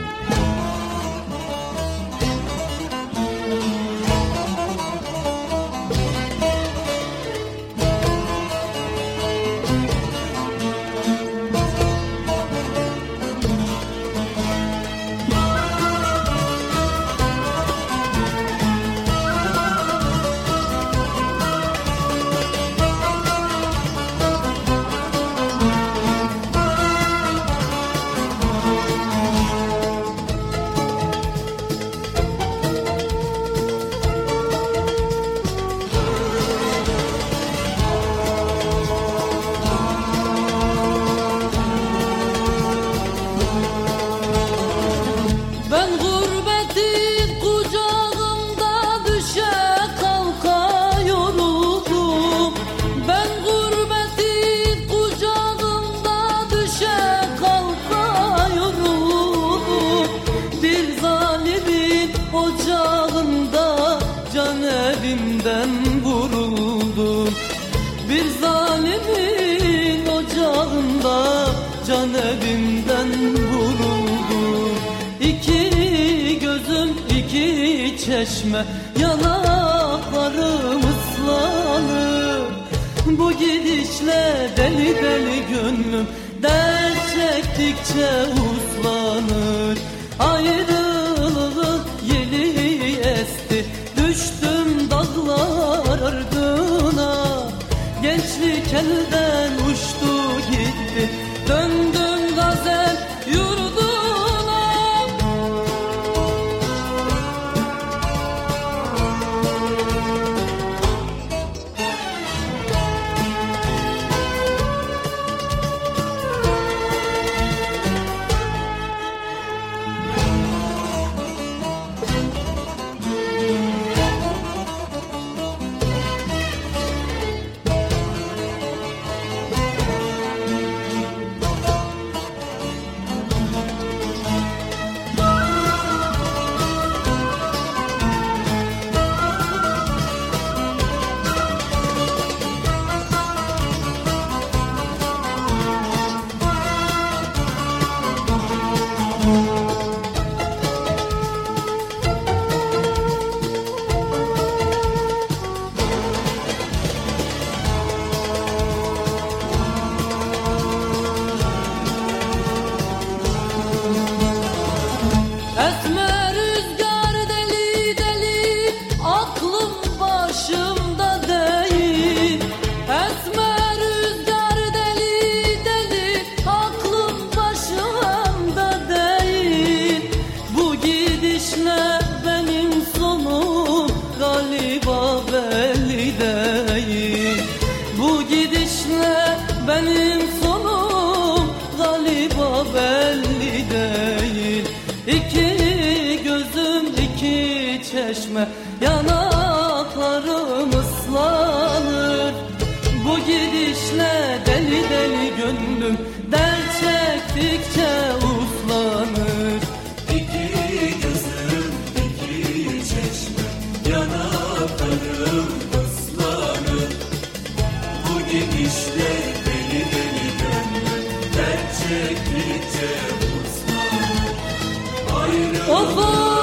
ocağında can evimden vuruldum. Bir zalimin ocağında can evimden vuruldum. İki gözüm iki çeşme, yanaklarım ıslanır. Bu gidişle deli deli gönlüm dert çektikçe uslanır. Ayrılık yeli esti, düştüm dağlar ardına. Gençlik elden uçtu gitti, döndüm gazel yurduna. Esme rüzgar deli deli, aklım başımda değil. Esme rüzgar deli deli, aklım başımda değil. Bu gidişle benim sonum galiba belli değil. Bu gidişle benim sonum galiba belli değil. İki gözüm iki çeşme, yanaklarım ıslanır. Bu gidişle deli deli gönlüm dert çektikçe uslanır. İki gözüm iki çeşme, yanaklarım ıslanır. Bu gidişle deli deli gönlüm dert çektikçe uslanır. Of